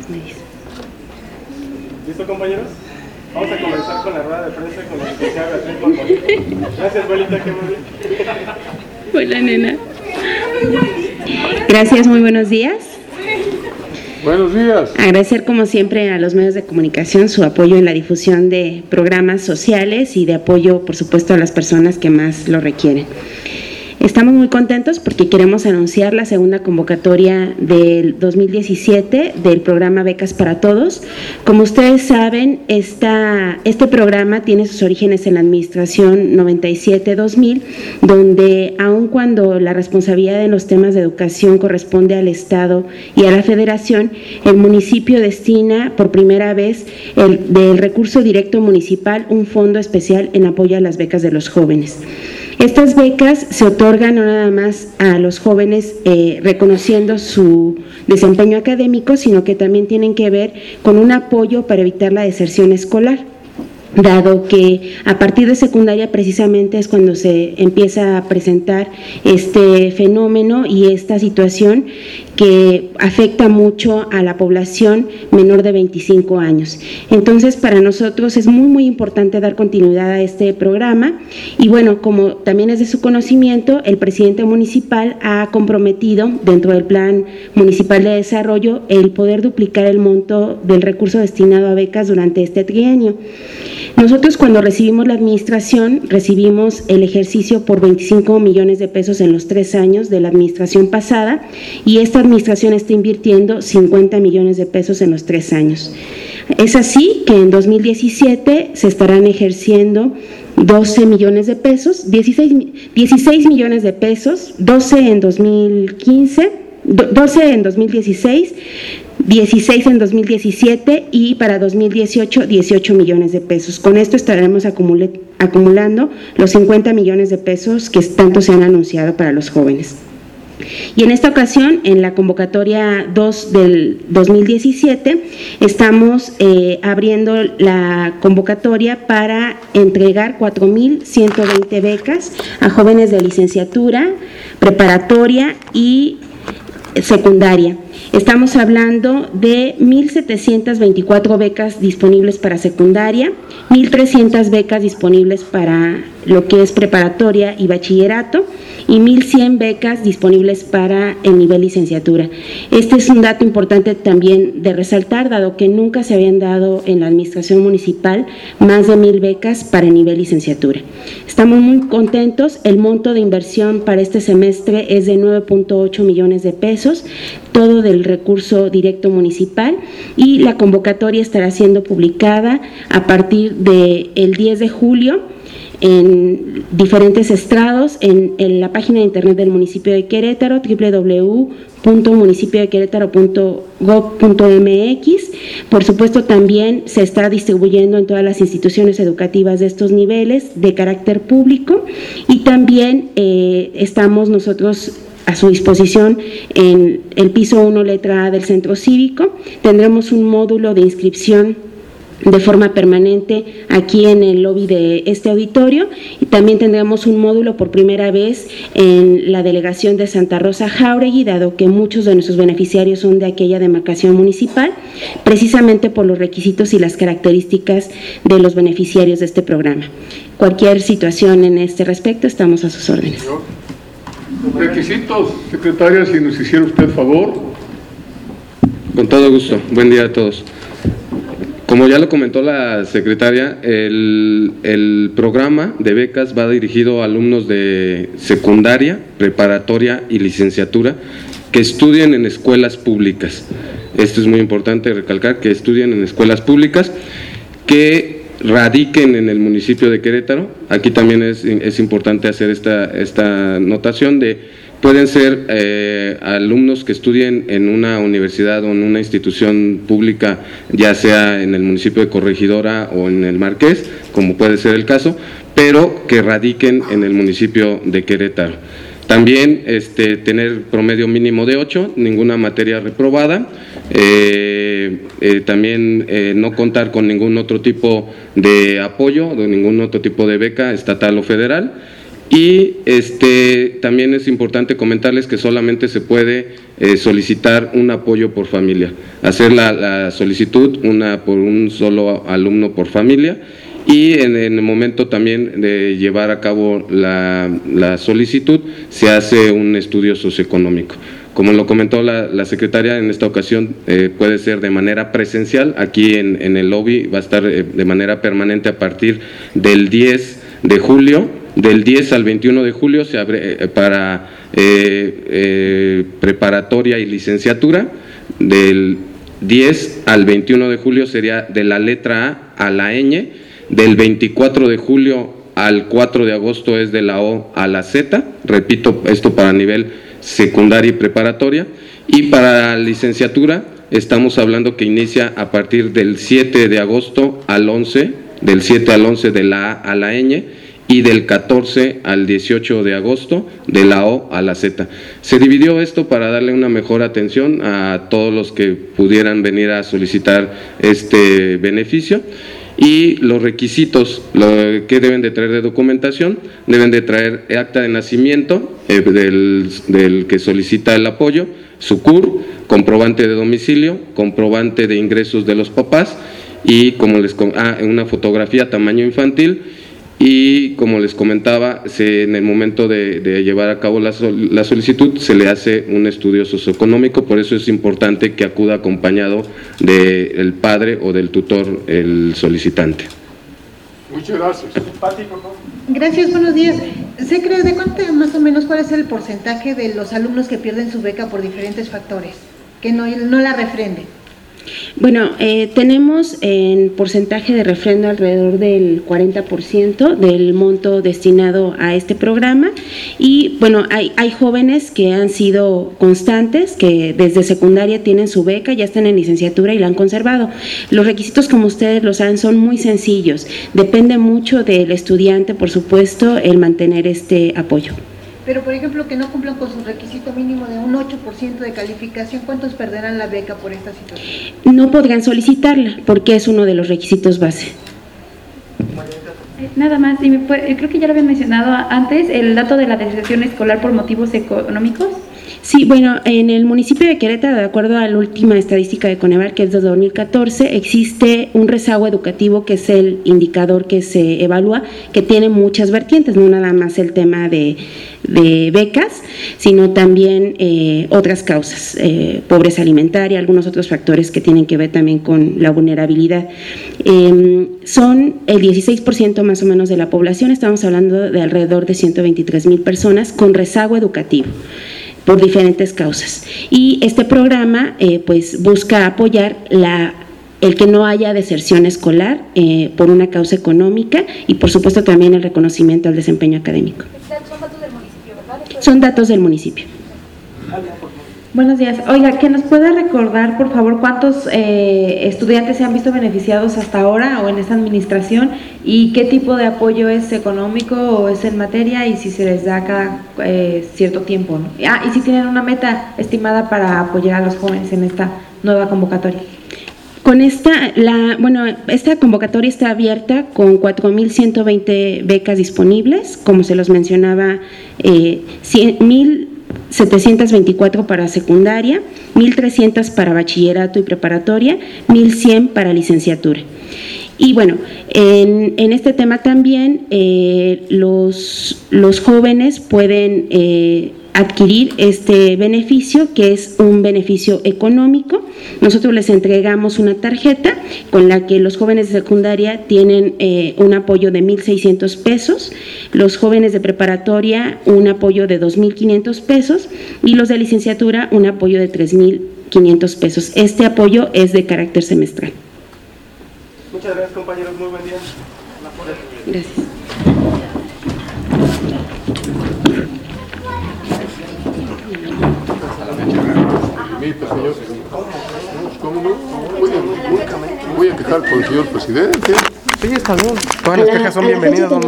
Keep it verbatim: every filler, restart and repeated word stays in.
¿Listo, compañeros? Vamos a comenzar con la rueda de prensa con la licenciada Beatriz Marmolito. Gracias, abuelita, qué muy bien. Hola, nena. Gracias, muy buenos días. Buenos días. Agradecer como siempre a los medios de comunicación su apoyo en la difusión de programas sociales y de apoyo, por supuesto, a las personas que más lo requieren. Estamos muy contentos porque queremos anunciar la segunda convocatoria del dos mil diecisiete del programa Becas para Todos. Como ustedes saben, esta, este programa tiene sus orígenes en la administración noventa y siete dos mil, donde aun cuando la responsabilidad en los temas de educación corresponde al Estado y a la Federación, el municipio destina por primera vez el, del recurso directo municipal un fondo especial en apoyo a las becas de los jóvenes. Estas becas se otorgan no nada más a los jóvenes eh, reconociendo su desempeño académico, sino que también tienen que ver con un apoyo para evitar la deserción escolar, dado que a partir de secundaria precisamente es cuando se empieza a presentar este fenómeno y esta situación que afecta mucho a la población menor de veinticinco años. Entonces, para nosotros es muy, muy importante dar continuidad a este programa y bueno, como también es de su conocimiento, el presidente municipal ha comprometido dentro del Plan Municipal de Desarrollo el poder duplicar el monto del recurso destinado a becas durante este trienio. Nosotros cuando recibimos la administración, recibimos el ejercicio por veinticinco millones de pesos en los tres años de la administración pasada y esta administración está invirtiendo cincuenta millones de pesos en los tres años. Es así que en dos mil diecisiete se estarán ejerciendo doce millones de pesos, dieciséis, dieciséis millones de pesos, doce en dos mil quince, doce en dos mil dieciséis, dieciséis en dos mil diecisiete y para dos mil dieciocho, dieciocho millones de pesos. Con esto estaremos acumule, acumulando los cincuenta millones de pesos que tanto se han anunciado para los jóvenes. Y en esta ocasión, en la convocatoria dos del dos mil diecisiete, estamos eh, abriendo la convocatoria para entregar cuatro mil ciento veinte becas a jóvenes de licenciatura, preparatoria y secundaria. Estamos hablando de mil setecientas veinticuatro becas disponibles para secundaria, mil trescientas becas disponibles para lo que es preparatoria y bachillerato y mil cien becas disponibles para el nivel licenciatura. Este es un dato importante también de resaltar, dado que nunca se habían dado en la administración municipal más de mil becas para el nivel licenciatura. Estamos muy contentos, el monto de inversión para este semestre es de nueve punto ocho millones de pesos, todo del recurso directo municipal y la convocatoria estará siendo publicada a partir del diez de julio en diferentes estrados en, en la página de internet del municipio de Querétaro, doble u doble u doble u punto municipio de querétaro punto gob punto eme equis. Por supuesto, también se está distribuyendo en todas las instituciones educativas de estos niveles de carácter público y también eh, estamos nosotros a su disposición en el piso uno, letra A del centro cívico. Tendremos un módulo de inscripción de forma permanente aquí en el lobby de este auditorio y también tendremos un módulo por primera vez en la delegación de Santa Rosa Jáuregui, dado que muchos de nuestros beneficiarios son de aquella demarcación municipal, precisamente por los requisitos y las características de los beneficiarios de este programa. Cualquier situación en este respecto, estamos a sus órdenes. Requisitos, secretaria, si nos hiciera usted favor. Con todo gusto, buen día a todos. Como ya lo comentó la secretaria, el, el programa de becas va dirigido a alumnos de secundaria, preparatoria y licenciatura que estudien en escuelas públicas. Esto es muy importante recalcar, que estudien en escuelas públicas, que radiquen en el municipio de Querétaro. Aquí también es, es importante hacer esta, esta notación de pueden ser eh, alumnos que estudien en una universidad o en una institución pública, ya sea en el municipio de Corregidora o en el Marqués, como puede ser el caso, pero que radiquen en el municipio de Querétaro. También este, tener promedio mínimo de ocho, ninguna materia reprobada, eh, eh, también eh, no contar con ningún otro tipo de apoyo, de ningún otro tipo de beca estatal o federal, Y este, también es importante comentarles que solamente se puede eh, solicitar un apoyo por familia, hacer la, la solicitud una por un solo alumno por familia, y en, en el momento también de llevar a cabo la, la solicitud se hace un estudio socioeconómico. Como lo comentó la, la secretaria, en esta ocasión eh, puede ser de manera presencial, aquí en, en el lobby va a estar eh, de manera permanente a partir del diez de julio, del diez al veintiuno de julio se abre eh, para eh, eh, preparatoria y licenciatura, del diez al veintiuno de julio sería de la letra A a la ñ, del veinticuatro de julio al cuatro de agosto es de la O a la Z, repito, esto para nivel secundaria y preparatoria, y para licenciatura estamos hablando que inicia a partir del siete de agosto al once, del siete al once de la A a la ñ, y del catorce al dieciocho de agosto de la O a la Z. Se dividió esto para darle una mejor atención a todos los que pudieran venir a solicitar este beneficio. Y los requisitos lo que deben de traer de documentación: deben de traer acta de nacimiento eh, del, del que solicita el apoyo, su C U R, comprobante de domicilio, comprobante de ingresos de los papás y como les ah, una fotografía tamaño infantil. Y como les comentaba, se, en el momento de, de llevar a cabo la, sol, la solicitud se le hace un estudio socioeconómico, por eso es importante que acuda acompañado del padre o del tutor el solicitante. Muchas gracias. Pati, por favor. Gracias, buenos días. ¿Se cree de cuánto más o menos cuál es el porcentaje de los alumnos que pierden su beca por diferentes factores, que no, no la refrenden? Bueno, eh, tenemos en porcentaje de refrendo alrededor del cuarenta por ciento del monto destinado a este programa, y bueno, hay, hay jóvenes que han sido constantes, que desde secundaria tienen su beca, ya están en licenciatura y la han conservado. Los requisitos, como ustedes lo saben, son muy sencillos, depende mucho del estudiante, por supuesto, el mantener este apoyo. Pero, por ejemplo, que no cumplan con su requisito mínimo de un ocho por ciento de calificación, ¿cuántos perderán la beca por esta situación? No podrán solicitarla porque es uno de los requisitos base. Nada más, y me puede, creo que ya lo había mencionado antes, el dato de la deserción escolar por motivos económicos. Sí, bueno, en el municipio de Querétaro, de acuerdo a la última estadística de Coneval, que es de dos mil catorce, existe un rezago educativo, que es el indicador que se evalúa, que tiene muchas vertientes, no nada más el tema de, de becas, sino también eh, otras causas, eh, pobreza alimentaria, algunos otros factores que tienen que ver también con la vulnerabilidad. Eh, son el dieciséis por ciento más o menos de la población, estamos hablando de alrededor de ciento veintitrés mil personas con rezago educativo por diferentes causas, y este programa eh, pues busca apoyar la, el que no haya deserción escolar eh, por una causa económica, y por supuesto también el reconocimiento al desempeño académico. Son datos del municipio, ¿verdad? Son datos del municipio. Buenos días. Oiga, que nos pueda recordar, por favor, cuántos eh, estudiantes se han visto beneficiados hasta ahora o en esta administración, y qué tipo de apoyo es económico o es en materia, y si se les da cada eh, cierto tiempo, ¿no? Ah, y si tienen una meta estimada para apoyar a los jóvenes en esta nueva convocatoria. Con esta, la, bueno, esta convocatoria está abierta con cuatro mil ciento veinte becas disponibles, como se los mencionaba, eh, mil setecientos veinticuatro para secundaria, mil trescientos para bachillerato y preparatoria, mil cien para licenciatura. Y bueno, en, en este tema también eh, los, los jóvenes pueden eh, adquirir este beneficio, que es un beneficio económico. Nosotros les entregamos una tarjeta con la que los jóvenes de secundaria tienen eh, un apoyo de mil seiscientos pesos, los jóvenes de preparatoria un apoyo de dos mil quinientos pesos y los de licenciatura un apoyo de tres mil quinientos pesos. Este apoyo es de carácter semestral. Muchas gracias, compañeros, muy buen día. Gracias. ¿Cómo no? Voy a, voy a quejar con el señor presidente. Sí, está bien. Todas las quejas son bienvenidas, don